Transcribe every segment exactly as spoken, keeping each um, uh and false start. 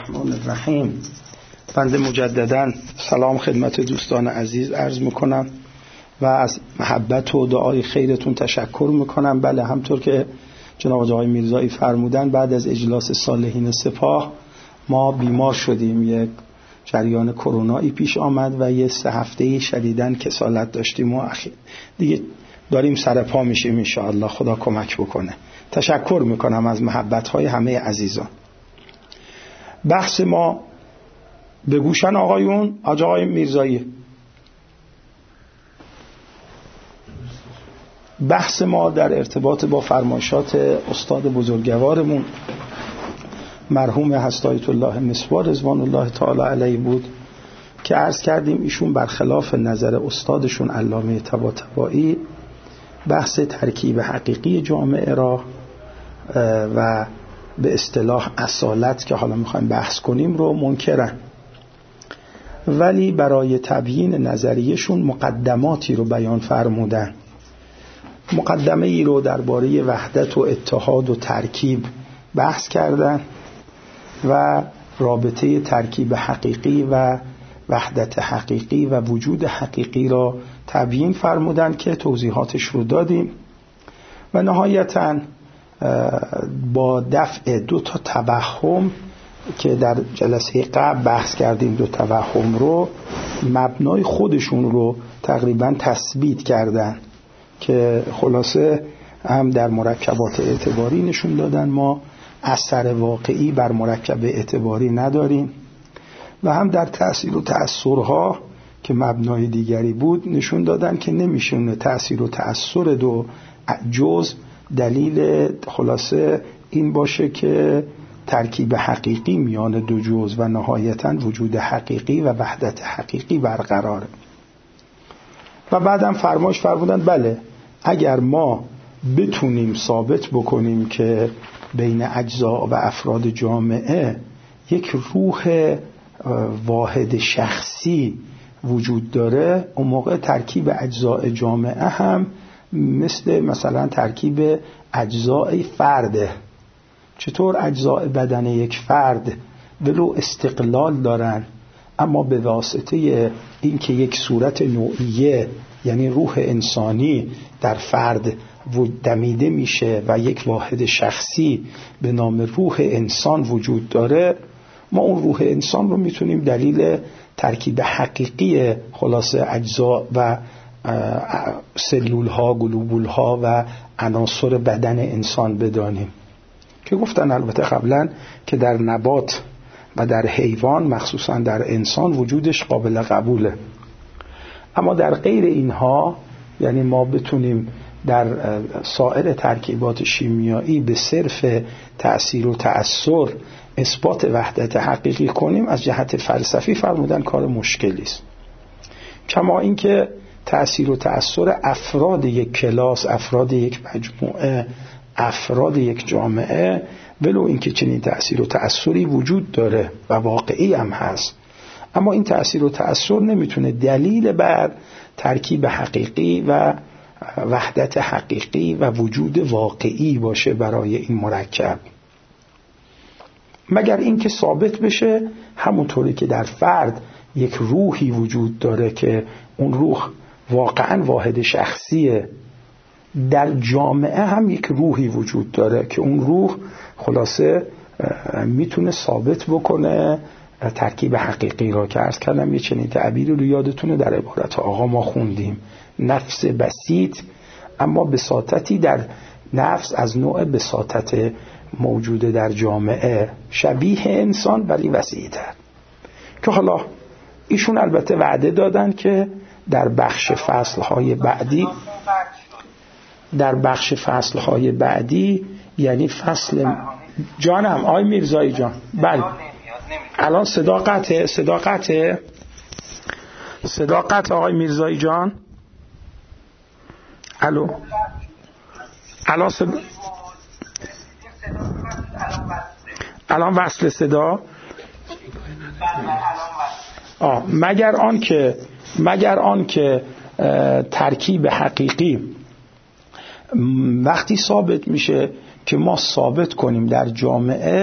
الرحمن الرحیم. بنده مجددا سلام خدمت دوستان عزیز عرض میکنم و از محبت و دعای خیرتون تشکر میکنم. بله، همطور که جناب آقای میرزایی فرمودن، بعد از اجلاس صالحین سپاه ما بیمار شدیم، یک جریان کرونایی پیش آمد و یه سه هفته شدیداً کسالت داشتیم و اخیر دیگه داریم سر پا میشیم. ان شاء الله خدا کمک بکنه. تشکر میکنم از محبت‌های همه عزیزان. بحث ما به گوشن آقایون آقای میرزایی. بحث ما در ارتباط با فرمایشات استاد بزرگوارمون مرحوم هستایت الله مسوار رضوان الله تعالی علیه بود که عرض کردیم ایشون برخلاف نظر استادشون علامه طباطبایی بحث ترکیب حقیقی جامعه را و به اصطلاح اصالت که حالا میخوایم بحث کنیم رو منکرن، ولی برای تبیین نظریهشون مقدماتی رو بیان فرمودن. مقدمه ای رو درباره وحدت و اتحاد و ترکیب بحث کردن و رابطه ترکیب حقیقی و وحدت حقیقی و وجود حقیقی را تبیین فرمودن که توضیحاتش رو دادیم و نهایتاً با دفع دو تا توهم که در جلسه قبل بحث کردیم، دو توهم رو مبنای خودشون رو تقریباً تثبیت کردن که خلاصه هم در مرکبات اعتباری نشون دادن ما اثر واقعی بر مرکب اعتباری نداریم و هم در تأثیر و تأثرها که مبنای دیگری بود نشون دادن که نمیشونه تأثیر و تأثر دو جزء دلیل خلاصه این باشه که ترکیب حقیقی میان دو جزء و نهایتاً وجود حقیقی و وحدت حقیقی برقراره. و بعدم فرمایش فرمودن بله اگر ما بتونیم ثابت بکنیم که بین اجزا و افراد جامعه یک روح واحد شخصی وجود داره، اون موقع ترکیب اجزای جامعه هم مثل مثلا ترکیب اجزای فرده. چطور اجزای بدن یک فرد ولو استقلال دارن اما به واسطه اینکه یک صورت نوعیه یعنی روح انسانی در فرد دمیده میشه و یک واحد شخصی به نام روح انسان وجود داره، ما اون روح انسان رو میتونیم دلیل ترکیب حقیقی خلاصه اجزا و سلول ها، گلوبول ها و عناصر بدن انسان بدانیم که گفتن البته قبلا که در نبات و در حیوان مخصوصا در انسان وجودش قابل قبوله، اما در غیر اینها یعنی ما بتونیم در سایر ترکیبات شیمیایی به صرف تأثیر و تأثر اثبات وحدت حقیقی کنیم، از جهت فلسفی فرمودن کار مشکلی است. کما اینکه تأثیر و تأثر افراد یک کلاس، افراد یک مجموعه، افراد یک جامعه، ولو اینکه چنین تأثیر و تأثری وجود داره و واقعی هم هست، اما این تأثیر و تأثر نمیتونه دلیل بر ترکیب حقیقی و وحدت حقیقی و وجود واقعی باشه برای این مرکب، مگر اینکه ثابت بشه همونطوری که در فرد یک روحی وجود داره که اون روح واقعا واحد شخصیه، در جامعه هم یک روحی وجود داره که اون روح خلاصه میتونه ثابت بکنه ترکیب حقیقی را که عرض کردم. یه چنین تعبیری رو یادتونه در عبارت آقا ما خوندیم، نفس بسیط اما بساطتی در نفس از نوع بساطت موجوده در جامعه، شبیه انسان ولی وسیع‌تر، که حالا ایشون البته وعده دادن که در بخش فصلهای بعدی در بخش فصلهای بعدی یعنی فصل جانم آی میرزایی جان. بله الان صدا قطعه صدا قطعه صدا قطعه آقای میرزایی جان. الو الان صدا الان وصل صدا آه مگر آن که مگر آن که ترکیب حقیقی وقتی ثابت میشه که ما ثابت کنیم در جامعه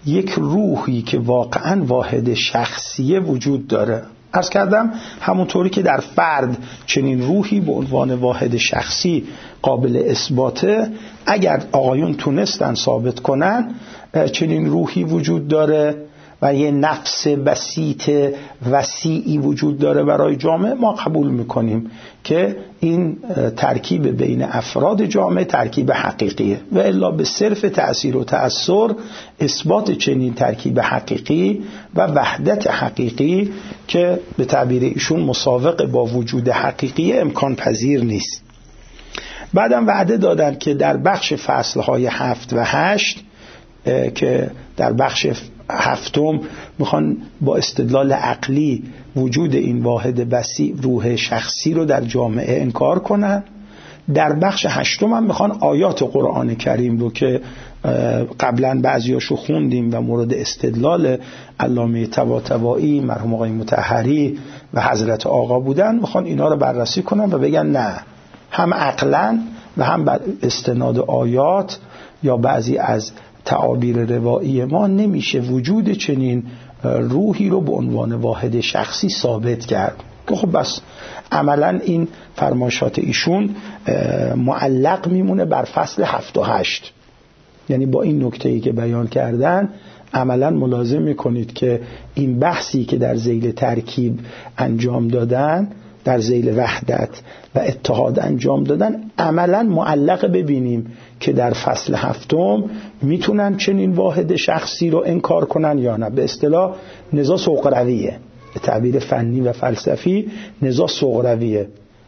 یک روحی که واقعا واحد شخصیه وجود داره. عرض کردم همونطوری که در فرد چنین روحی به عنوان واحد شخصی قابل اثباته، اگر آقایون تونستن ثابت کنن چنین روحی وجود داره و یه نفس بسیط وسیعی وجود داره برای جامعه، ما قبول میکنیم که این ترکیب بین افراد جامعه ترکیب حقیقیه، و الا به صرف تأثیر و تأثر اثبات چنین ترکیب حقیقی و وحدت حقیقی که به تعبیر ایشون مساوق با وجود حقیقی امکان پذیر نیست. بعدم وعده دادن که در بخش فصلهای هفت و هشت که در بخش هفتم میخوان با استدلال عقلی وجود این واحد بسیع روح شخصی رو در جامعه انکار کنن. در بخش هشتم هم میخوان آیات قرآن کریم رو که قبلا بعضیاشو خوندیم و مورد استدلال علامه طباطبایی، مرحوم آقای مطهری و حضرت آقا بودن، میخوان اینا رو بررسی کنن و بگن نه، هم عقلا و هم بر استناد آیات یا بعضی از تعابیر روایی ما نمیشه وجود چنین روحی رو به عنوان واحد شخصی ثابت کرد. که خب بس عملا این فرمایشات ایشون معلق میمونه بر فصل هفت و هشت. یعنی با این نکته‌ای که بیان کردن عملا ملاحظه میکنید که این بحثی که در ذیل ترکیب انجام دادن، در ذیل وحدت و اتحاد انجام دادن، عملا معلق ببینیم که در فصل هفتم میتونن چنین واحد شخصی رو انکار کنن یا نه. به اصطلاح نزاع سغرویه، به تعبیر فنی و فلسفی نزاع سغرویه.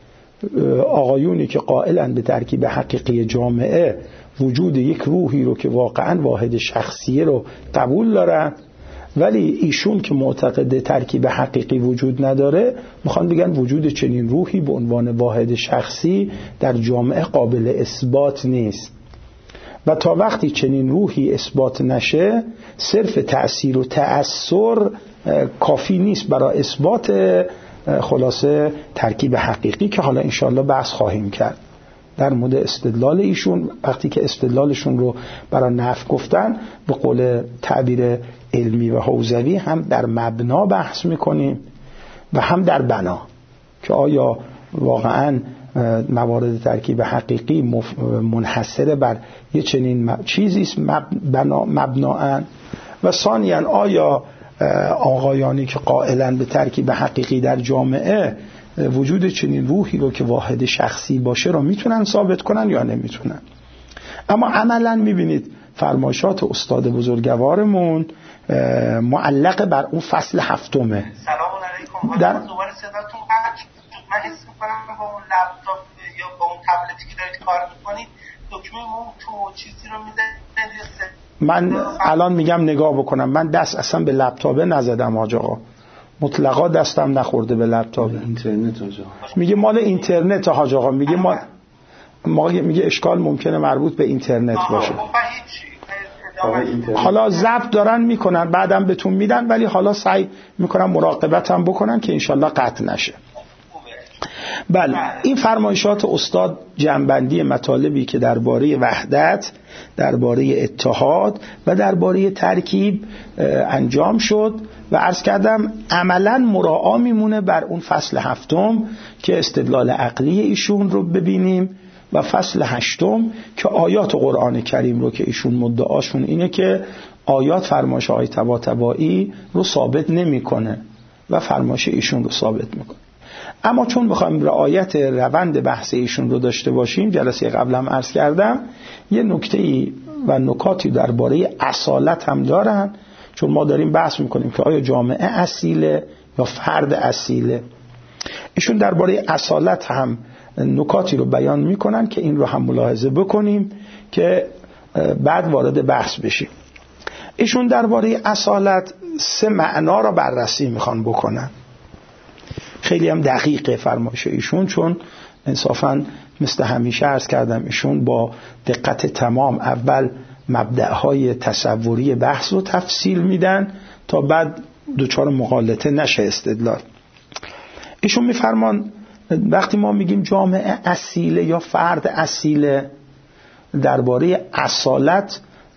آقایونی که قائلن به ترکیب حقیقی جامعه وجود یک روحی رو که واقعا واحد شخصیه رو قبول دارن، ولی ایشون که معتقد ترکیب حقیقی وجود نداره میخوان بگن وجود چنین روحی به عنوان واحد شخصی در جامعه قابل اثبات نیست. و تا وقتی چنین روحی اثبات نشه صرف تأثیر و تأثر کافی نیست برای اثبات خلاصه ترکیب حقیقی که حالا انشاءالله بحث خواهیم کرد. در مورد استدلال ایشون وقتی که استدلالشون رو برای نفی گفتن به قول تعبیر علمی و حوزوی هم در مبنا بحث میکنیم و هم در بنا، که آیا واقعا موارد ترکیب حقیقی منحصر بر یه چنین چیزی است مبناً، و ثانیاً آیا آقایانی که قائلن به ترکیب حقیقی در جامعه وجود چنین روحی رو که واحد شخصی باشه رو میتونن ثابت کنن یا نمیتونن. اما عملاً میبینید فرمایشات استاد بزرگوارمون معلق بر اون فصل هفتمه. سلام علیکم. در دوباره صداتون قطع شد. من حس می‌کنم با اون لپتاپ یا با اون تبلتی که دارید کار می‌کنید دکمه اون تو چیزی رو می‌زنید. من الان میگم نگاه بکنم، من دست اصلا به لپتاپ نزدم حاج آقا، مطلقا دستم نخورده به لپتاپ. اینترنت حاج آقا میگه مال اینترنت حاج آقا، میگه ما ما میگه اشکال ممکنه مربوط به اینترنت باشه. حالا ضبط دارن میکنن بعدم بهتون میدن، ولی حالا سعی میکنن مراقبت هم بکنن که انشالله قطع نشه. بله، این فرمایشات استاد جنبندی مطالبی که درباره وحدت، درباره اتحاد و درباره ترکیب انجام شد و عرض کردم عملا مراعا میمونه بر اون فصل هفتم که استدلال عقلی ایشون رو ببینیم و فصل هشتم که آیات قرآن کریم رو که ایشون مدعاشون اینه که آیات فرمایش های طباطبایی رو ثابت نمیکنه و فرمایش ایشون رو ثابت میکنه. اما چون میخوایم رعایت روند بحث ایشون رو داشته باشیم، جلسه قبلم عرض کردم یه نکته‌ای و نکاتی درباره اصالت هم دارن، چون ما داریم بحث میکنیم که آیا جامعه اصیله یا فرد اصیله. ایشون درباره اصالت هم نکاتی رو بیان میکنن که این رو هم ملاحظه بکنیم که بعد وارد بحث بشیم. ایشون درباره اصالت سه معنا رو بررسی میخوان بکنن. خیلی هم دقیقه فرمایش ایشون، چون انصافاً مثل همیشه عرض کردم ایشون با دقت تمام اول مبدأهای تصوری بحث رو تفصیل میدن تا بعد دوچار مغالطه نشه استدلال. ایشون میفرمان وقتی ما میگیم جامعه اصیله یا فرد اصیله، درباره اصالت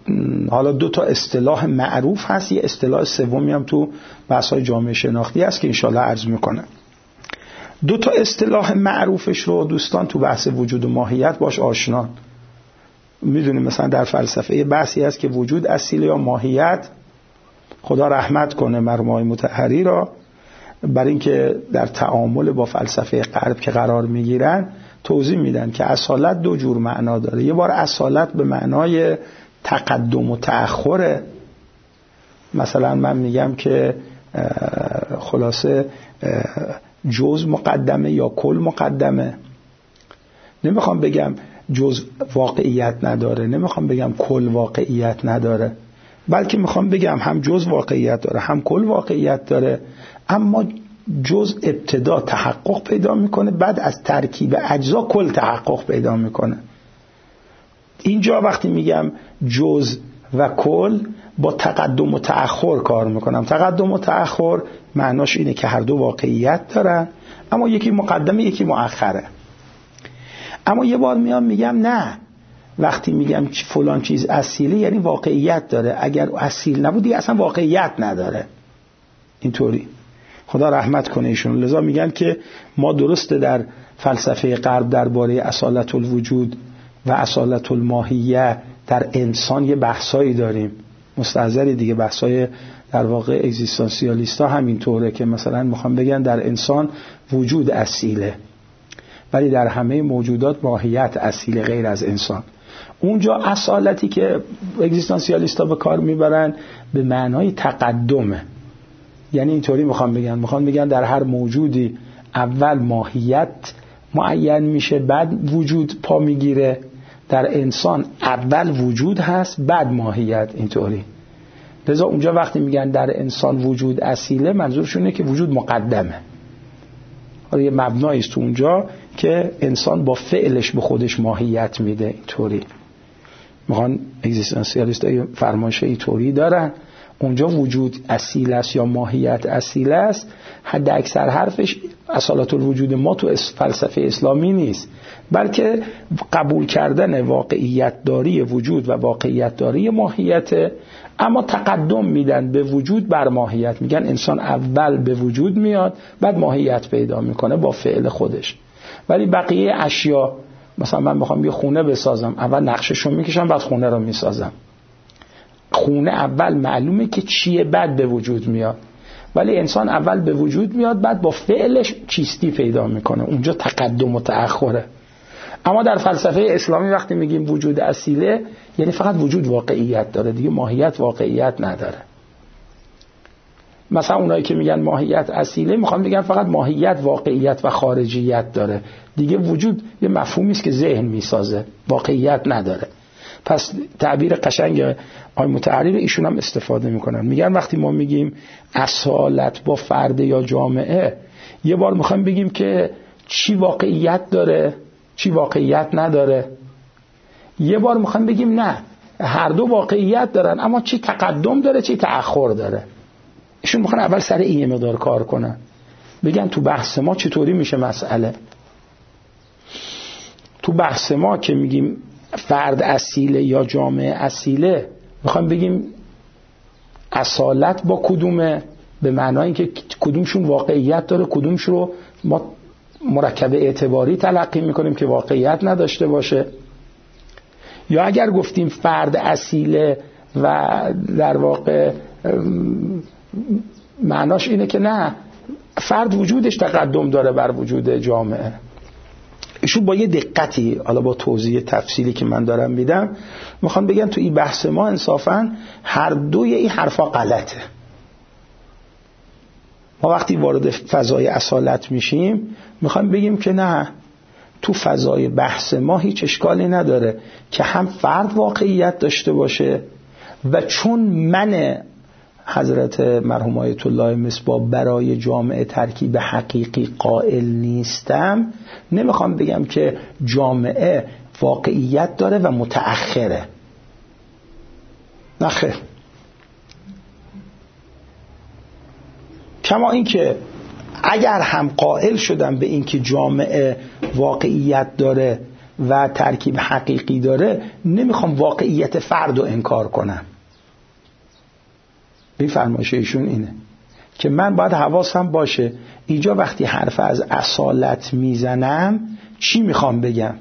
حالا دو تا اصطلاح معروف هست، یه اصطلاح سومی هم تو بحث‌های جامعه شناختی هست که انشالله عرض میکنم. دو تا اصطلاح معروفش رو دوستان تو بحث وجود و ماهیت باش آشنا. میدونیم مثلا در فلسفه یه بحثی هست که وجود اصیل یا ماهیت، خدا رحمت کنه مرحوم آقای مطهری را، برای اینکه در تعامل با فلسفه غرب که قرار میگیرن توضیح میدن که اصالت دو جور معنا داره. یه بار اصالت به معنای تقدم و تأخره، مثلا من میگم که خلاصه جز مقدمه یا کل مقدمه. نمیخوام بگم جز واقعیت نداره، نمیخوام بگم کل واقعیت نداره، بلکه میخوام بگم هم جز واقعیت داره هم کل واقعیت داره، اما جز ابتدا تحقق پیدا میکنه، بعد از ترکیب اجزا کل تحقق پیدا میکنه. اینجا وقتی میگم جز و کل با تقدم و تأخر کار میکنم. تقدم و تأخر معناش اینه که هر دو واقعیت دارن، اما یکی مقدمه یکی مؤخره. اما یه بار میام میگم نه، وقتی میگم فلان چیز اصیله یعنی واقعیت داره، اگر اصیل نبودی اصلا واقعیت نداره. اینطوری خدا رحمت کنه ایشون. لذا میگن که ما درسته در فلسفه غرب درباره اصالت الوجود و اصالت الماهیه در انسان یه بحثایی داریم، مستحضری دیگه، بحثای در واقع اگزیستانسیالیستا همینطوره که مثلا میخوام بگن در انسان وجود اصیله ولی در همه موجودات ماهیت اصیله غیر از انسان. اونجا اصالتی که اگزیستانسیالیستا به کار میبرن به معنای تقدمه، یعنی اینطوری میخوام بگن میخوام بگن در هر موجودی اول ماهیت معین میشه بعد وجود پا میگیره. در انسان اول وجود هست بعد ماهیت. اینطوری لذا اونجا وقتی میگن در انسان وجود اصیله منظورشونه که وجود مقدمه. حالا یه مبنایی است تو اونجا که انسان با فعلش به خودش ماهیت میده. اینطوری میخوان اگزیستانسیالیست های فرمایش اینطوری دارن. اونجا وجود اصیل است یا ماهیت اصیل است، حد اکثر حرفش اصالت الوجود ما تو فلسفه اسلامی نیست، بلکه قبول کردن واقعیت داری وجود و واقعیت داری ماهیت، اما تقدم میدن به وجود بر ماهیت. میگن انسان اول به وجود میاد بعد ماهیت پیدا میکنه با فعل خودش. ولی بقیه اشیا، مثلا من میخوام یه خونه بسازم، اول نقشه‌شو میکشم بعد خونه رو میسازم. خونه اول معلومه که چیه بعد به وجود میاد، ولی انسان اول به وجود میاد بعد با فعلش چیستی پیدا میکنه. اونجا تقدم و تأخره. اما در فلسفه اسلامی وقتی میگیم وجود اصیله یعنی فقط وجود واقعیت داره، دیگه ماهیت واقعیت نداره. مثلا اونایی که میگن ماهیت اصیله میخوان بگن فقط ماهیت واقعیت و خارجیت داره، دیگه وجود یه مفهومی است که ذهن میسازه، واقعیت نداره. پس تعبیر قشنگ آقای متعرر ایشون هم استفاده میکنن، میگن وقتی ما میگیم اصالت با فرد یا جامعه، یه بار میخوایم بگیم که چی واقعیت داره چی واقعیت نداره، یه بار میخوایم بگیم نه هر دو واقعیت دارن اما چی تقدم داره چی تأخر داره. ایشون میخوان اول سر این مقدار کار کنن، بگن تو بحث ما چطوری میشه مسئله. تو بحث ما که میگیم فرد اصیله یا جامعه اصیله، میخوایم بگیم اصالت با کدومه، به معنای که کدومشون واقعیت داره کدومش رو ما مرکب اعتباری تلقی میکنیم که واقعیت نداشته باشه. یا اگر گفتیم فرد اصیله و در واقع معناش اینه که نه فرد وجودش تقدم داره بر وجود جامعه. ایشون با یه دقتی، حالا با توضیح تفصیلی که من دارم میدم، میخوام بگم تو این بحث ما انصافاً هر دوی این حرفا غلطه. ما وقتی وارد فضای اصالت میشیم میخوام بگیم که نه، تو فضای بحث ما هیچ اشکالی نداره که هم فرد واقعیت داشته باشه و چون من حضرت مرحوم آیت الله مصباح برای جامعه ترکیب حقیقی قائل نیستم، نمیخوام بگم که جامعه واقعیت داره و متأخره. نخیر. کما این که اگر هم قائل شدم به این که جامعه واقعیت داره و ترکیب حقیقی داره، نمیخوام واقعیت فرد رو انکار کنم. این فرمایش ایشون اینه که من باید حواسم باشه اینجا وقتی حرف از اصالت میزنم چی میخوام بگم.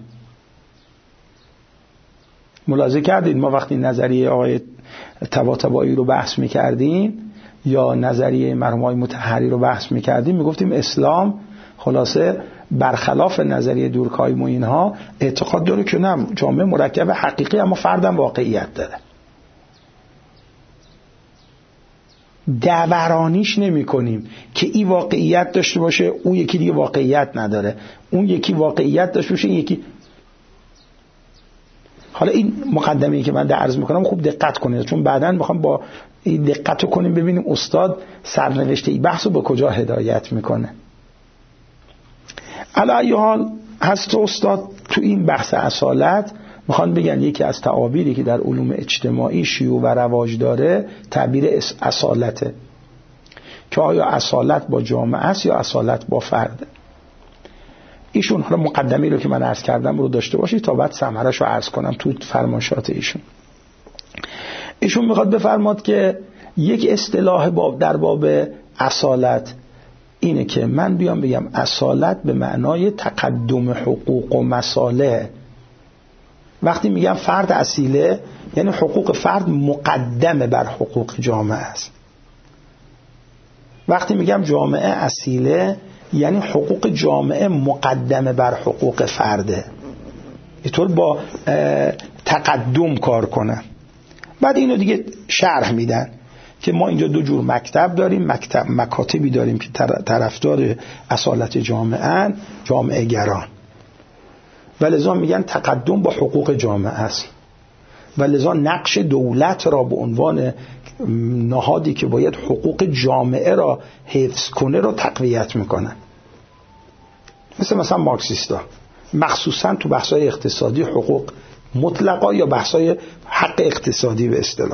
ملاحظه کردید ما وقتی نظریه آقای طباطبایی رو بحث میکردیم یا نظریه مرحوم آقای مطهری رو بحث میکردیم، میگفتیم اسلام خلاصه برخلاف نظریه دورکهایم و اینها اعتقاد داره که نه، جامعه مرکب حقیقی اما فردم واقعیت داره. دورانیش نمی کنیم که این واقعیت داشته باشه اون یکی دیگه واقعیت نداره، اون یکی واقعیت داشته باشه یکی. حالا این مقدمه‌ای که من در عرض میکنم خوب دقت کنید، چون بعداً میخوام با این دقت کنیم ببینیم استاد سرنوشته این بحث رو به کجا هدایت میکنه. علی ای حال هست استاد تو این بحث اصالت میخوان بگن یکی از تعابیری که در علوم اجتماعی شیوع و رواج داره تعبیر اصالته، که آیا اصالت با جامعه است یا اصالت با فرد. ایشون حالا مقدمی رو که من عرض کردم رو داشته باشید تا بعد ثمرش رو عرض کنم تو فرمایشات ایشون. ایشون میخواد بفرماد که یک اصطلاح باب در باب اصالت اینه که من بیام بگم اصالت به معنای تقدم حقوق و مصالح. وقتی میگم فرد اصیله یعنی حقوق فرد مقدمه بر حقوق جامعه است. وقتی میگم جامعه اصیله یعنی حقوق جامعه مقدمه بر حقوق فرده. اینطور با تقدم کار کنن. بعد اینو دیگه شرح میدن که ما اینجا دو جور مکتب داریم، مکتب مکاتبی داریم که طرفدار اصالت جامعه جامعه گران، و لذا میگن تقدم با حقوق جامعه است، و لذا نقش دولت را به عنوان نهادی که باید حقوق جامعه را حفظ کنه را تقویت میکنن. مثل مثلا مارکسیستا مخصوصا تو بحث‌های اقتصادی حقوق مطلقا یا بحث‌های حق اقتصادی به اصطلاح.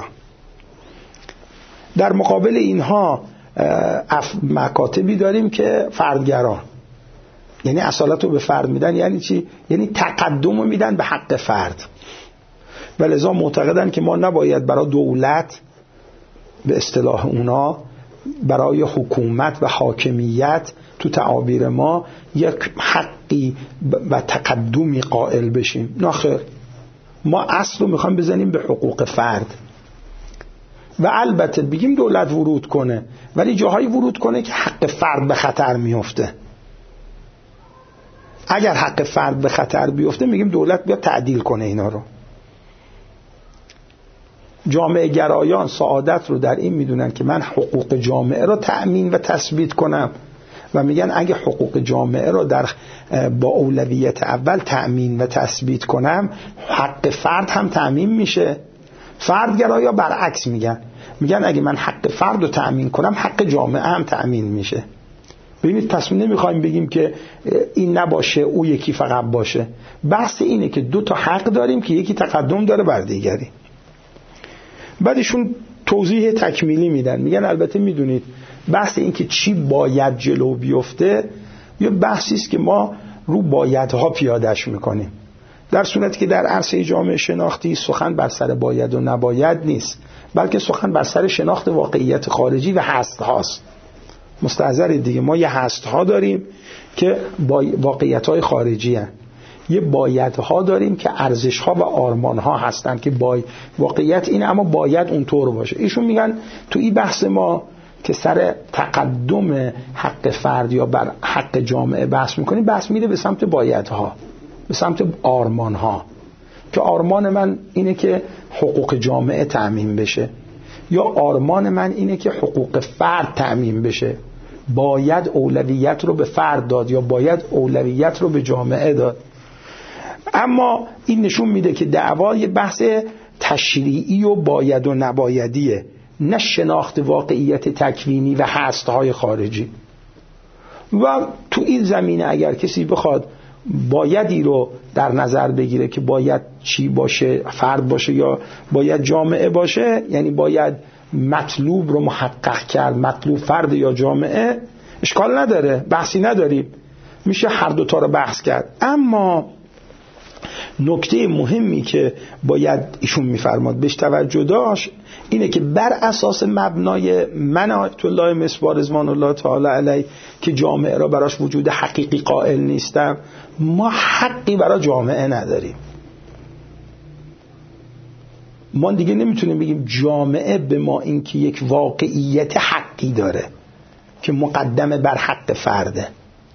در مقابل اینها مکاتبی داریم که فردگران، یعنی اصالت رو به فرد میدن. یعنی چی؟ یعنی تقدم رو میدن به حق فرد، و لذا معتقدن که ما نباید برای دولت به اصطلاح اونا، برای حکومت و حاکمیت تو تعابیر ما یک حقی و تقدمی قائل بشیم. نه خیر، ما اصل رو میخوایم بزنیم به حقوق فرد، و البته بگیم دولت ورود کنه، ولی جاهایی ورود کنه که حق فرد به خطر میفته. اگر حق فرد به خطر بیفته میگیم دولت بیاد تعدیل کنه اینا رو. جامعه گرایان سعادت رو در این میدونن که من حقوق جامعه رو تأمین و تثبیت کنم، و میگن اگه حقوق جامعه رو در با اولویت اول تأمین و تثبیت کنم حق فرد هم تأمین میشه. فردگرایا برعکس میگن، میگن اگه من حق فرد رو تأمین کنم حق جامعه هم تأمین میشه. ببینید تصمیم نمیخوایم بگیم که این نباشه او یکی فقط باشه. بحث اینه که دو تا حق داریم که یکی تقدم داره بر دیگری. بعدشون توضیح تکمیلی میدن، میگن البته میدونید بحث این که چی باید جلو بیفته یه بحثی است که ما رو بایدها پیادهش میکنیم، در صورتی که در عرصه جامعه شناختی سخن بر سر باید و نباید نیست، بلکه سخن بر سر شناخت واقعیت خارجی و هست هاست. مستحضرید دیگه، ما یه هست ها داریم که واقعیت های خارجی هستند، یه باید ها داریم که ارزش ها و آرمان ها هستند که بای... واقعیت اینه اما باید اونطور باشه. ایشون میگن تو این بحث ما که سر تقدم حق فرد یا بر حق جامعه بحث میکنیم، بحث میره به سمت باید ها، به سمت آرمان ها، که آرمان من اینه که حقوق جامعه تأمین بشه، یا آرمان من اینه که حقوق فرد تأمین بشه. باید اولویت رو به فرد داد یا باید اولویت رو به جامعه داد. اما این نشون میده که دعوای بحث تشریعی و باید و نبایدیه، نه شناخت واقعیت تکوینی و هستهای خارجی. و تو این زمینه اگر کسی بخواد بایدی رو در نظر بگیره که باید چی باشه، فرد باشه یا باید جامعه باشه، یعنی باید مطلوب رو محقق کرد، مطلوب فرد یا جامعه، اشکال نداره، بحثی نداریم، میشه هر دوتا رو بحث کرد. اما نکته مهمی که باید ایشون میفرماد بهش توجه داشت اینه که بر اساس مبنای من آیت الله مصباح رضوان الله تعالی علیه که جامعه را براش وجود حقیقی قائل نیستم، ما حقی برای جامعه نداریم. ما دیگه نمیتونیم بگیم جامعه به ما این که یک واقعیت حقی داره که مقدمه بر حق فرده،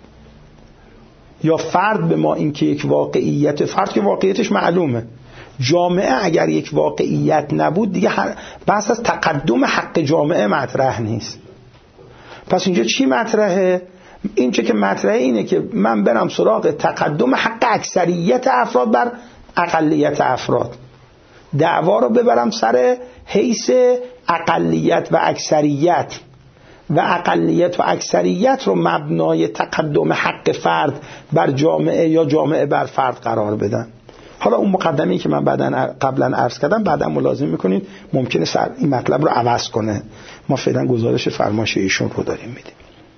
یا فرد به ما این که یک واقعیت، فرد که واقعیتش معلومه. جامعه اگر یک واقعیت نبود دیگه بحث از تقدم حق جامعه مطرح نیست. پس اینجا چی مطرحه؟ این چه که مطرحه اینه که من برم سراغ تقدم حق اکثریت افراد بر اقلیت افراد، دعوا رو ببرم سر حیث اقلیت و اکثریت، و اقلیت و اکثریت رو مبنای تقدم حق فرد بر جامعه یا جامعه بر فرد قرار بدن. حالا اون مقدمه‌ای که من بعداً قبلا عرض کردم بعداً ملاحظه می‌کنید ممکنه سر این مطلب رو عوض کنه. ما فعلا گزارش فرمایش ایشون رو داریم میدیم.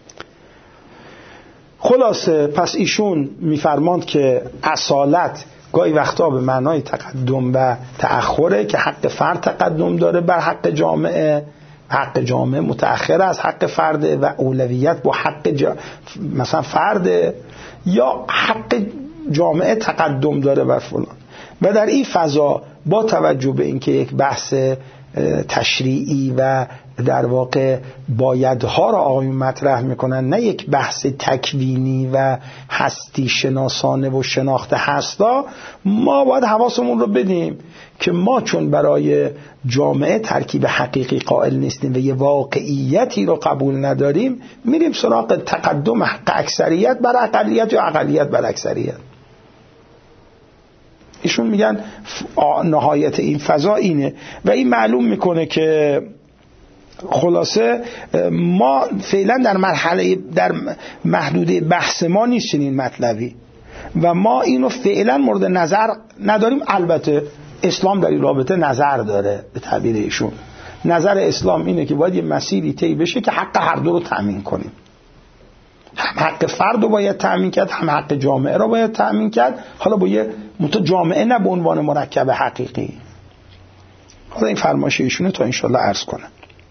خلاصه پس ایشون میفرماند که اصالت گاهی وقتا به معنای تقدم و تأخره که حق فرد تقدم داره بر حق جامعه، حق جامعه متأخر از حق فرد و اولویت با حق جا... مثلا فرد، یا حق جامعه تقدم داره بر فلان. و در این فضا با توجه به اینکه یک بحث تشریعی و در واقع بایدها را آقایون مطرح میکنن، نه یک بحث تکوینی و هستی شناسانه و شناخت هستا، ما باید حواسمون رو بدیم که ما چون برای جامعه ترکیب حقیقی قائل نیستیم و یه واقعیتی رو قبول نداریم، میریم سراغ تقدم حق اکثریت بر اقلیت یا اقلیت بر اکثریت. ایشون میگن نهایت این فضا اینه و این معلوم میکنه که خلاصه ما فعلا در مرحله در محدوده بحث ما نیست چنین مطلبی و ما اینو فعلا مورد نظر نداریم. البته اسلام در این رابطه نظر داره. به تعبیر ایشون نظر اسلام اینه که باید یه مسیری طی بشه که حق هر دو رو تامین کنیم. هم حق فرد رو باید تامین کرد، هم حق جامعه رو باید تامین کرد. حالا با یه مت جامعه نه به عنوان مرکب حقیقی. حالا این فرمایش ایشونه تا انشالله عرض کنم.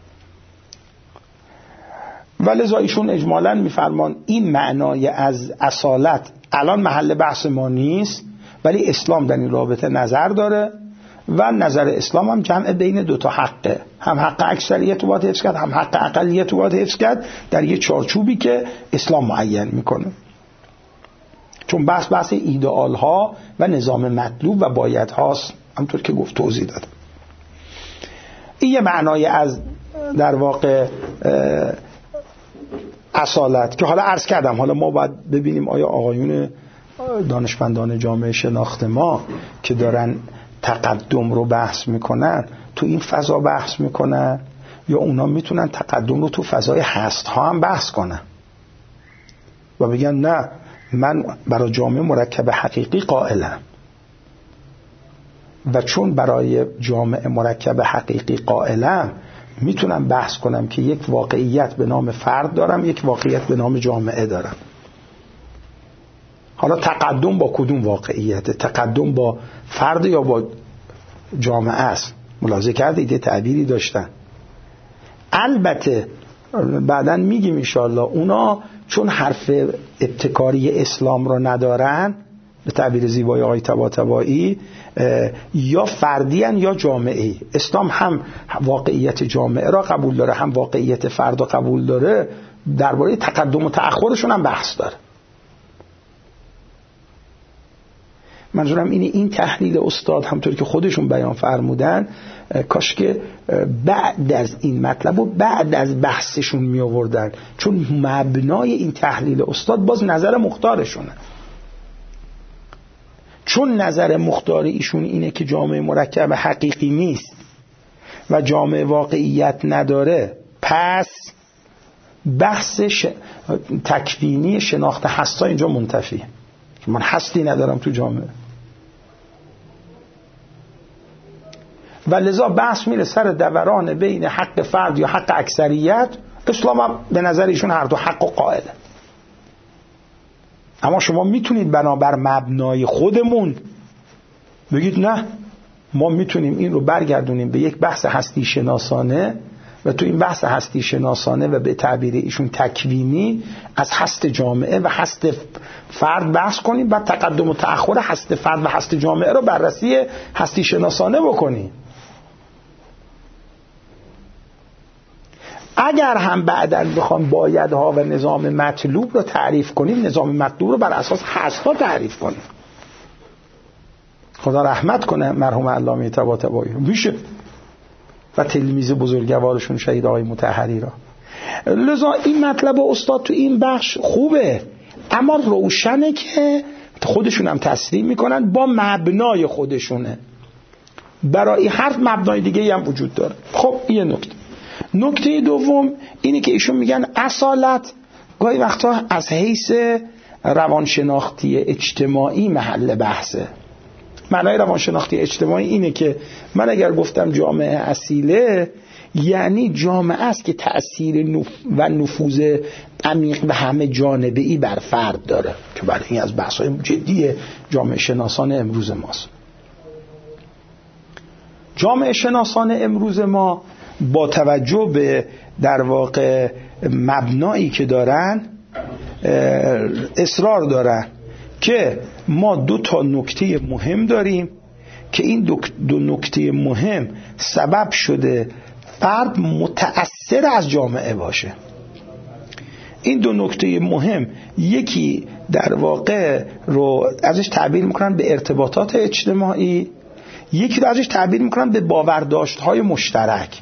ولذا ایشون اجمالاً میفرمان این معنای از اصالت الان محل بحث ما نیست، ولی اسلام در این رابطه نظر داره و نظر اسلام هم جمع بین دو تا حقه، هم حق اکثریت رو باید حفظ کرد، هم حق اقلیت رو باید حفظ کرد در یه چارچوبی که اسلام معین میکنه. چون بحث بحث ایدئال ها و نظام مطلوب و باید هاست، همطور که گفت توضیح دادم. این یه معنای از در واقع اصالت که حالا عرض کردم. حالا ما باید ببینیم آیا آقایون دانشمندان جامعه شناخت ما که دارن تقدم رو بحث میکنن تو این فضا بحث میکنن یا اونا میتونن تقدم رو تو فضای هست ها هم بحث کنن و بگن نه من برای جامعه مرکب حقیقی قائلم و چون برای جامعه مرکب حقیقی قائلم میتونم بحث کنم که یک واقعیت به نام فرد دارم، یک واقعیت به نام جامعه دارم. حالا تقدم با کدوم واقعیت؟ تقدم با فرد یا با جامعه است؟ ملاحظه کردید یه تعبیری داشتن. البته بعداً میگیم انشاءالله اونا چون حرف ابتکاری اسلام رو ندارن، به تعبیر زیبای آقای طباطبایی یا فردیان یا جامعه. اسلام هم واقعیت جامعه را قبول داره، هم واقعیت فرد را قبول داره. درباره تقدم و تأخرشون هم بحث داره. منظورم اینه این تحلیل استاد همطور که خودشون بیان فرمودن کاش که بعد از این مطلب و بعد از بحثشون می آوردن، چون مبنای این تحلیل استاد باز نظر مختارشونه. چون نظر مختار ایشون اینه که جامعه مرکب حقیقی نیست و جامعه واقعیت نداره، پس بحث ش... تکوینی شناخت هستا اینجا منتفیه. من هستی ندارم تو جامعه و لذا بحث میره سر دوران بین حق فرد یا حق اکثریت. اسلام هم به نظر ایشون هر دو حق و قائله، اما شما میتونید بنابر مبنای خودمون بگید نه، ما میتونیم این رو برگردونیم به یک بحث هستی شناسانه و تو این بحث هستی شناسانه و به تعبیر ایشون تکوینی از هست جامعه و هست فرد بحث کنیم و تقدم و تأخر هست فرد و هست جامعه رو بررسی هستی شناسانه بکنیم. اگر هم بعداً بخوام بایدها و نظام مطلوب رو تعریف کنیم، نظام مطلوب رو بر اساس هست‌ها تعریف کنیم. خدا رحمت کنه مرحوم علامه طباطبایی، میشه، و تلمیذ بزرگوارشون شهید آقای مطهری را. لذا این مطلب استاد تو این بخش خوبه، اما روشنه که خودشون هم تصریح میکنن با مبنای خودشونه، برای هر مبنای دیگه هم وجود داره. خب یه نکته. نکته دوم اینه که ایشون میگن اصالت گاهی وقتا از حیث روانشناختی اجتماعی محل بحثه. معنای روانشناختی اجتماعی اینه که من اگر گفتم جامعه اصیله، یعنی جامعه است که تأثیر نف... و نفوذ عمیق و همه جانبه‌ای بر فرد داره، که برای این از بحث‌های جدی جامعه شناسان امروز ماست. جامعه شناسان امروز ما با توجه به در واقع مبنایی که دارن اصرار دارن که ما دو تا نکته مهم داریم که این دو, دو نکته مهم سبب شده فرد متأثر از جامعه باشه. این دو نکته مهم، یکی در واقع رو ازش تعبیر میکنن به ارتباطات اجتماعی، یکی رو ازش تعبیر میکنن به باورداشت‌های مشترک.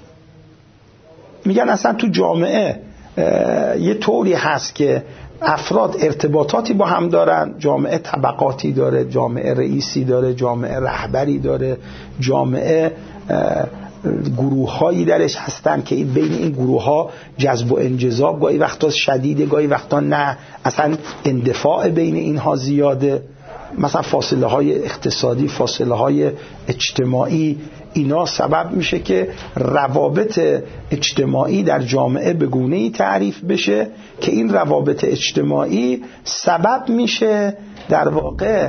میگن اصلا تو جامعه یه طوری هست که افراد ارتباطاتی با هم دارن، جامعه طبقاتی داره، جامعه رئیسی داره، جامعه رهبری داره، جامعه گروه هایی درش هستن که بین این گروه ها جذب و انجذاب گاهی وقتا شدیده، گاهی وقتا نه، اصلا اندفاع بین اینها زیاده، مثلا فاصله های اقتصادی، فاصله های اجتماعی، اینا سبب میشه که روابط اجتماعی در جامعه به گونه‌ای تعریف بشه که این روابط اجتماعی سبب میشه در واقع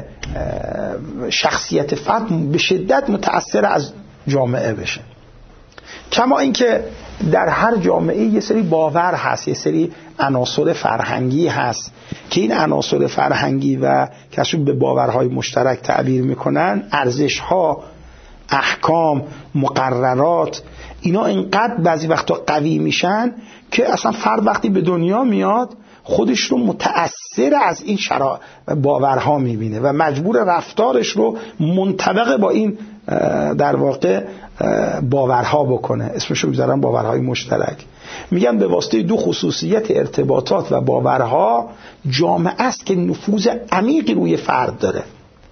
شخصیت فرد به شدت متأثر از جامعه بشه. کما اینکه در هر جامعه یه سری باور هست، یه سری عناصر فرهنگی هست که این عناصر فرهنگی و کسو به باورهای مشترک تعبیر میکنن، ارزش‌ها، احکام، مقررات، اینا اینقدر بعضی وقتا قوی میشن که اصلا فرد وقتی به دنیا میاد خودش رو متأثر از این شرایط باورها میبینه و مجبور رفتارش رو منطبق با این در واقع باورها بکنه. اسمشو میذارن باورهای مشترک. میگن به واسطه دو خصوصیت ارتباطات و باورها جامعه است که نفوذ عمیقی روی فرد داره.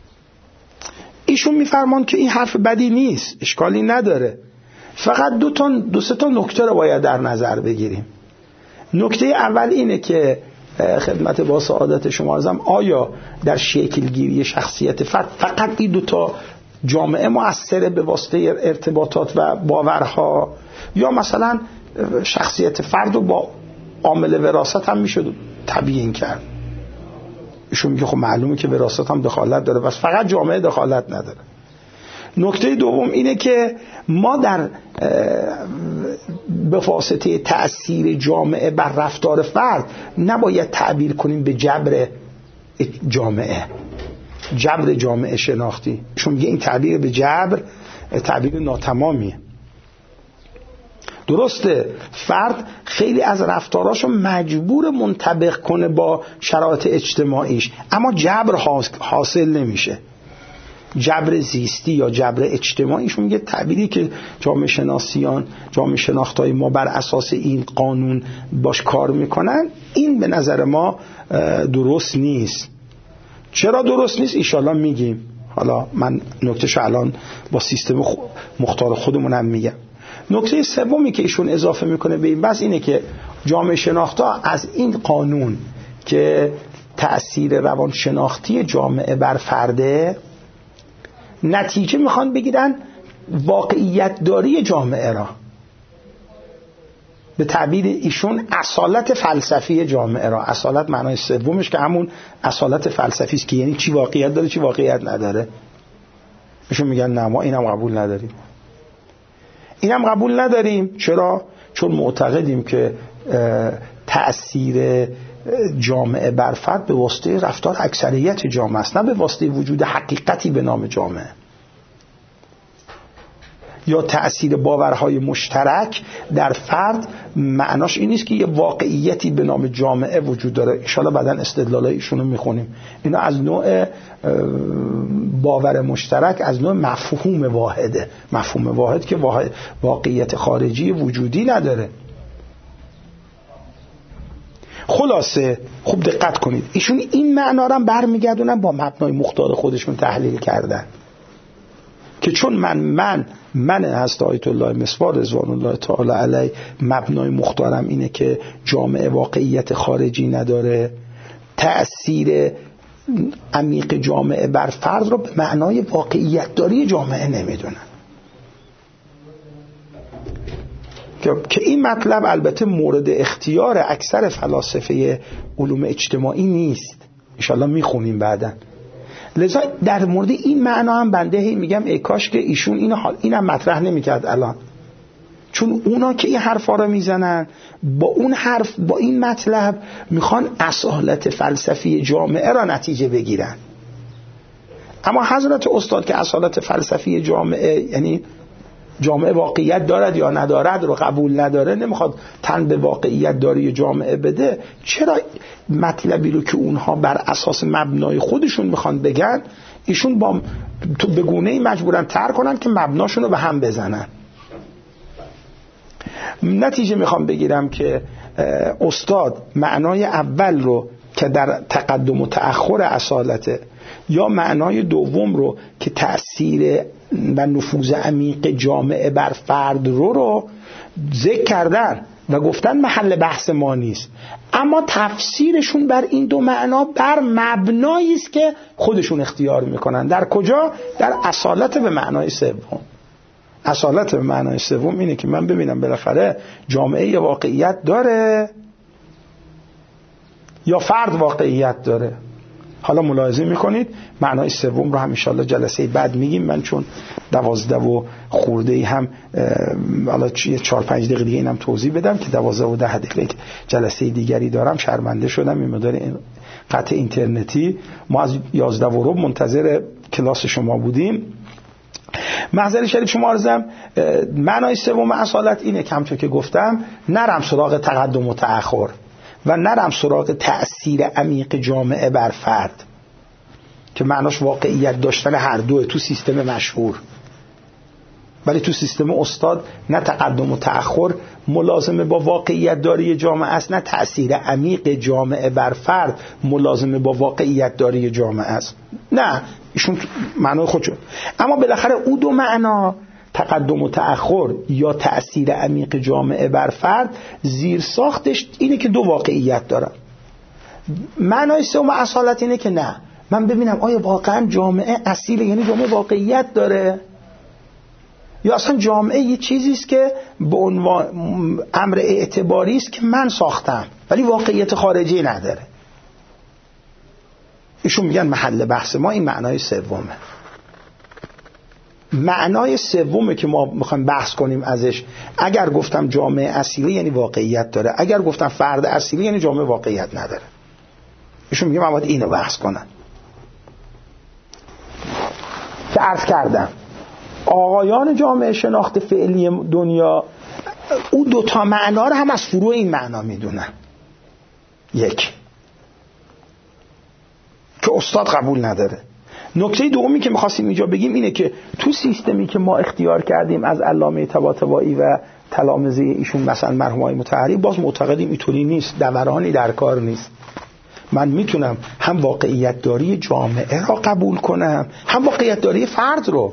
ایشون میفرمان که این حرف بدی نیست، اشکالی نداره، فقط دو تا دو سه تا نکته رو باید در نظر بگیریم. نکته اول اینه که خدمت با سعادت شما عرضم، آیا در شکل گیری شخصیت فرد فقط این دو تا جامعه مؤثره به واسطه ارتباطات و باورها، یا مثلا شخصیت فرد رو با عامل وراثت هم میشه تبیین کرد؟ ایشون میگه خب معلومه که وراثت هم دخالت داره، بس فقط جامعه دخالت نداره. نکته دوم اینه که ما در به واسطه تأثیر جامعه بر رفتار فرد نباید تعبیر کنیم به جبر جامعه، جبر جامعه شناختی. چون میگه این تعبیر به جبر تعبیر ناتمامیه. درسته فرد خیلی از رفتاراشو مجبور منطبق کنه با شرایط اجتماعیش، اما جبر حاصل نمیشه. جبر زیستی یا جبر اجتماعیشون میگه تعبیری که جامعه شناسیان، جامعه شناختای ما بر اساس این قانون باش کار میکنن، این به نظر ما درست نیست. چرا درست نیست؟ ایشالله میگیم. حالا من نکتهشو الان با سیستم مختار خودمون هم میگم. نکته سومی که ایشون اضافه میکنه به این بحث اینه که جامعه شناختا از این قانون که تأثیر روانشناختی جامعه بر فرده، نتیجه میخوان بگیرن واقعیت داری جامعه را، به تعبیر ایشون اصالت فلسفی جامعه را. اصالت معنای سومش که همون اصالت فلسفی است که یعنی چی واقعیت داره چی واقعیت نداره. ایشون میگن نه ما اینم قبول نداریم. اینم قبول نداریم. چرا؟ چون معتقدیم که تأثیر جامعه بر فرد به واسطه رفتار اکثریت جامعه است، نه به واسطه وجود حقیقتی به نام جامعه. یا تأثیر باورهای مشترک در فرد معناش این نیست که یه واقعیتی به نام جامعه وجود داره. انشاءالله بعداً استدلالای ایشونو میخونیم. اینا از نوع باور مشترک، از نوع مفهوم واحده. مفهوم واحد که واقعیت خارجی وجودی نداره. خلاصه خوب دقت کنید، ایشون این معنا رو هم برمیگردونن با مبنای مختار خودشون تحلیل کردن که چون من من من حضرت آیت الله مسوار رضوان الله تعالی علیه مبنای مختارم اینه که جامعه واقعیت خارجی نداره، تأثیر عمیق جامعه بر فرد رو به معنای واقعیت داری جامعه نمیدونن. که این مطلب البته مورد اختیار اکثر فلاسفه علوم اجتماعی نیست، انشالله میخونیم بعداً. لذا در مورد این معنا هم بنده هی میگم ای کاش که ایشون اینو حال اینم مطرح نمیکرد الان، چون اونا که این حرفا رو میزنن با اون حرف با این مطلب میخوان اصالت فلسفی جامعه را نتیجه بگیرن. اما حضرت استاد که اصالت فلسفی جامعه یعنی جامعه واقعیت دارد یا ندارد رو قبول نداره، نمیخواد تن به واقعیت داری جامعه بده، چرا مطلبی رو که اونها بر اساس مبنای خودشون میخوان بگن ایشون با تو به گونه‌ای مجبورن ترک کنن که مبناشون رو به هم بزنن؟ نتیجه میخوام بگیرم که استاد معنای اول رو که در تقدم و تأخر اصالته یا معنای دوم رو که تأثیر و نفوذ عمیق جامعه بر فرد رو رو ذکر کردن و گفتن محل بحث ما نیست، اما تفسیرشون بر این دو معنا بر مبنایی است که خودشون اختیار میکنن. در کجا؟ در اصالت به معنای سوم. اصالت به معنای سوم اینه که من ببینم بالاخره جامعه واقعیت داره یا فرد واقعیت داره. حالا ملاحظه میکنید معنای سوم رو هم انشالله جلسه بعد میگیم. من چون دوازده و خورده ای هم حالا چهار پنج دقیقه دیگه اینم توضیح بدم که دوازده و ده دقیقه جلسه دیگری دارم، شرمنده شدم این مدار قطع اینترنتی. ما از یازده و ربع منتظر کلاس شما بودیم. محضر شریف شما عرضم معنای سوم اصالت اینه که همچون که گفتم نرم سراغ تقدم و تأخر و نرم سراغ تأثیر عمیق جامعه بر فرد که معناش واقعیت داشتن هر دوه تو سیستم مشهور، ولی تو سیستم استاد نه تقدم و تأخر ملازمه با واقعیت داری جامعه است، نه تأثیر عمیق جامعه بر فرد ملازمه با واقعیت داری جامعه است. نه ایشون معنای خودشون. اما بالاخره او دو معنا تقدم و تأخر یا تأثیر عمیق جامعه بر فرد زیر ساختش اینه که دو واقعیت دارن. معنای سوم اصالت اینه که نه، من ببینم آیا واقعا جامعه اصیله، یعنی جامعه واقعیت داره، یا اصلا جامعه یه چیزی است که به عنوان امر اعتباری است که من ساختم ولی واقعیت خارجی نداره. ایشون میگن محل بحث ما این معنای سومه. معنای سومه که ما میخوایم بحث کنیم ازش. اگر گفتم جامعه اصیله یعنی واقعیت داره، اگر گفتم فرد اصیله یعنی جامعه واقعیت نداره. ایشون میگه من باید اینو بحث کنم که عرض کردم آقایان جامعه شناخت فعلی دنیا او دوتا معنا رو هم از فروع این معنا میدونن. یک که استاد قبول نداره. نکته دومی که می‌خواستیم اینجا بگیم اینه که تو سیستمی که ما اختیار کردیم از علامه طباطبایی و تلامذه ایشون مثلا مرحوم آقای مطهری، باز معتقدیم اینطوری نیست، دورانی در کار نیست. من میتونم هم واقعیت داری جامعه را قبول کنم هم واقعیت داری فرد رو.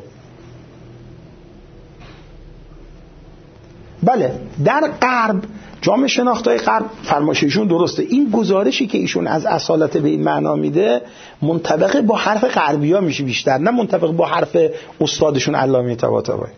بله در غرب جامعه شناختای غرب فرمایششون درسته. این گزارشی که ایشون از اصالت به این معنا میده منطبق با حرف غربیا میشه بیشتر، نه منطبق با حرف استادشون علامه طباطبایی.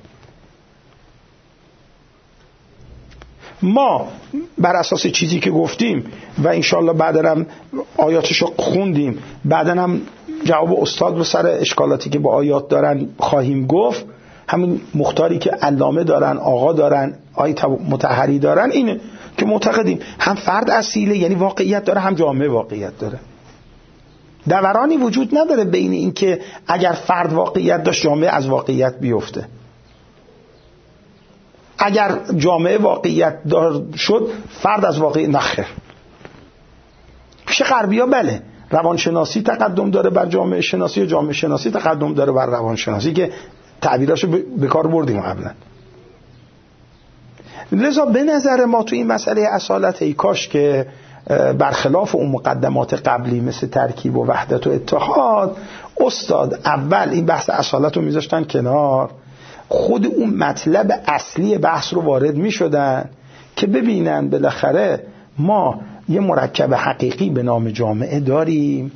ما بر اساس چیزی که گفتیم و انشالله بعداً هم آیاتشو خوندیم، بعداً هم جواب استاد رو سر اشکالاتی که با آیات دارن خواهیم گفت. همین مختاری که علامه دارن، آقا دارن، آیه مطهری دارن، اینه که معتقدیم هم فرد اصیله، یعنی واقعیت داره، هم جامعه واقعیت داره. دورانی وجود نداره بین این که اگر فرد واقعیت داشت جامعه از واقعیت بیفته. اگر جامعه واقعیت دار شد فرد از واقعیت نخیر. پیش غربی‌ها بله روانشناسی تقدم داره بر جامعه شناسی و جامعه شناسی تقدم داره بر روانشناسی که تعبیراشو به کار بردیم قبلا. لذا به نظر ما تو این مسئله اصالت ای کاش که برخلاف اون مقدمات قبلی مثل ترکیب و وحدت و اتحاد، استاد اول این بحث اصالت رو میذاشتن کنار، خود اون مطلب اصلی بحث رو وارد میشدن که ببینن بالاخره ما یه مرکب حقیقی به نام جامعه داریم.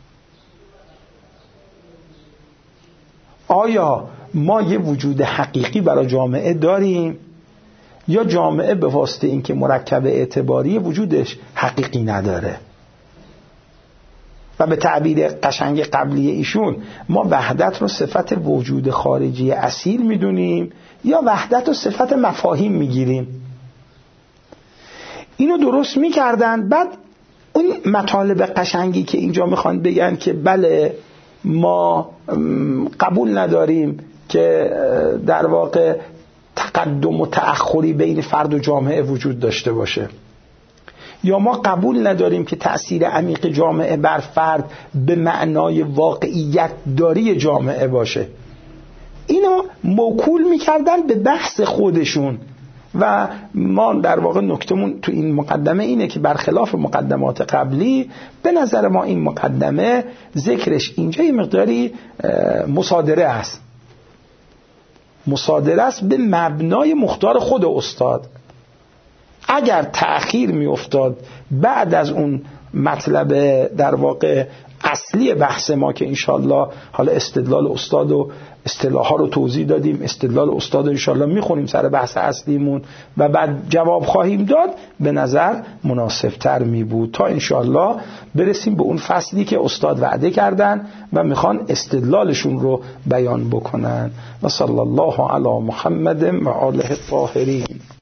آیا ما یه وجود حقیقی برای جامعه داریم یا جامعه به واسطه اینکه مرکب اعتباری وجودش حقیقی نداره؟ و به تعبیر قشنگ قبلی ایشون ما وحدت رو صفت وجود خارجی اصیل میدونیم یا وحدت رو صفت مفاهیم میگیریم؟ اینو درست میکردن. بعد اون مطالب قشنگی که اینجا میخوان بگن که بله ما قبول نداریم که در واقع تقدم و تأخری بین فرد و جامعه وجود داشته باشه، یا ما قبول نداریم که تأثیر عمیق جامعه بر فرد به معنای واقعیت داری جامعه باشه، اینو موکول میکردن به بحث خودشون. و ما در واقع نکتمون تو این مقدمه اینه که برخلاف مقدمات قبلی به نظر ما این مقدمه ذکرش اینجا یه مقداری مصادره است، مصادره است به مبنای مختار خود استاد. اگر تأخیر می افتاد بعد از اون مطلب در واقع اصلی بحث ما که انشالله حالا استدلال استاد و اصطلاح ها رو توضیح دادیم، استدلال استاد رو انشالله میخونیم سر بحث اصلیمون و بعد جواب خواهیم داد، به نظر مناسب تر می بود تا انشالله برسیم به اون فصلی که استاد وعده کردن و میخوان استدلالشون رو بیان بکنن. و صلی الله علی محمد و آله الطاهرین.